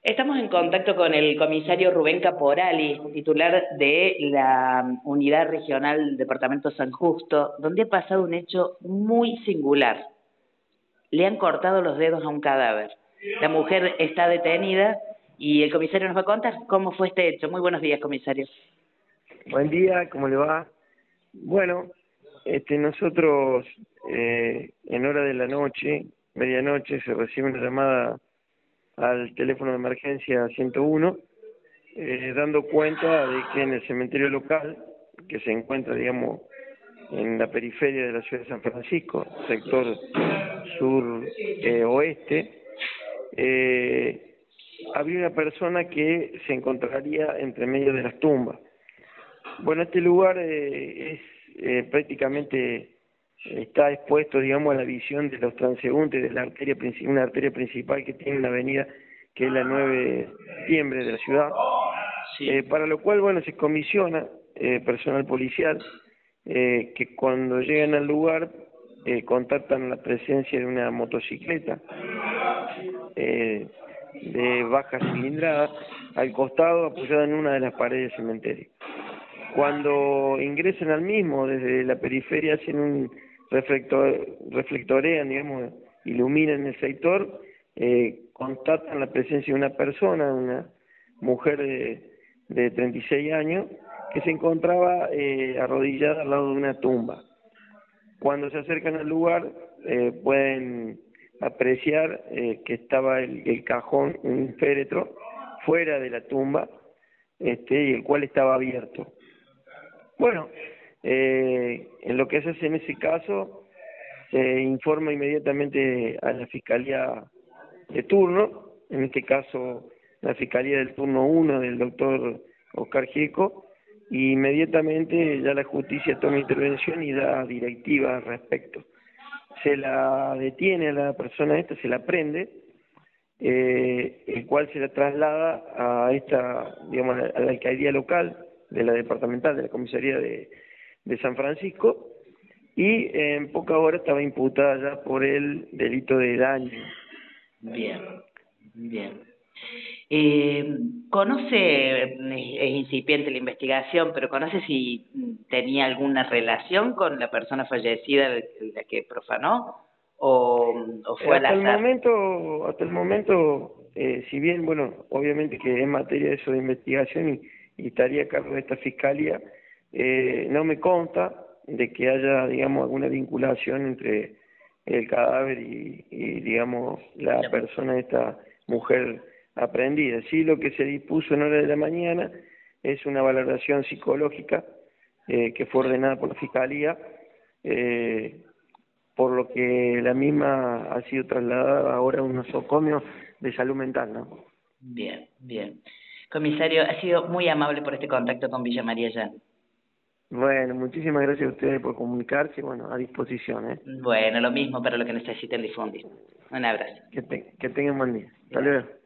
Estamos en contacto con el comisario Rubén Caporali, titular de la Unidad Regional del Departamento San Justo, donde ha pasado un hecho muy singular. Le han cortado los dedos a un cadáver. La mujer está detenida y el comisario nos va a contar cómo fue este hecho. Muy buenos días, comisario. Buen día, ¿cómo le va? Bueno, nosotros en hora de la noche, medianoche, se recibe una llamada al teléfono de emergencia 101, dando cuenta de que en el cementerio local, que se encuentra, digamos, en la periferia de la ciudad de San Francisco, sector sur-oeste, había una persona que se encontraría entre medio de las tumbas. Bueno, este lugar prácticamente está expuesto, digamos, a la visión de los transeúntes de la arteria una arteria principal que tiene una avenida que es la 9 de septiembre de la ciudad, sí. Para lo cual, bueno, se comisiona personal policial que cuando llegan al lugar contactan la presencia de una motocicleta de baja cilindrada al costado apoyada en una de las paredes del cementerio. Cuando ingresan al mismo, desde la periferia hacen un reflectorean, digamos, iluminan el sector, constatan la presencia de una persona, una mujer de 36 años, que se encontraba arrodillada al lado de una tumba. Cuando se acercan al lugar, pueden apreciar que estaba el cajón, un féretro, fuera de la tumba, y el cual estaba abierto. Bueno, en lo que se hace en ese caso, se informa inmediatamente a la Fiscalía de turno, en este caso la Fiscalía del turno 1 del doctor Oscar Gieco, y inmediatamente ya la justicia toma intervención y da directiva al respecto. Se la detiene a la persona esta, se la prende, el cual se la traslada a digamos, a la alcaldía local de la departamental, de la comisaría de San Francisco, y en pocas horas estaba imputada ya por el delito de daño. Bien, bien. ¿Conoce, es incipiente la investigación, pero conoce si tenía alguna relación con la persona fallecida la que profanó o fue al azar? Hasta el momento, si bien, bueno, obviamente que es materia de eso de investigación y estaría a cargo de esta fiscalía, no me consta de que haya, digamos, alguna vinculación entre el cadáver y digamos, la persona de esta mujer aprehendida. Sí, lo que se dispuso en hora de la mañana es una valoración psicológica que fue ordenada por la fiscalía, por lo que la misma ha sido trasladada ahora a un nosocomio de salud mental, ¿no? Bien, bien. Comisario, ha sido muy amable por este contacto con Villa María Llano. Bueno, muchísimas gracias a ustedes por comunicarse, bueno, a disposición, ¿eh? Bueno, lo mismo para lo que necesiten difundir. Un abrazo. Que tengan buen día. Hasta luego.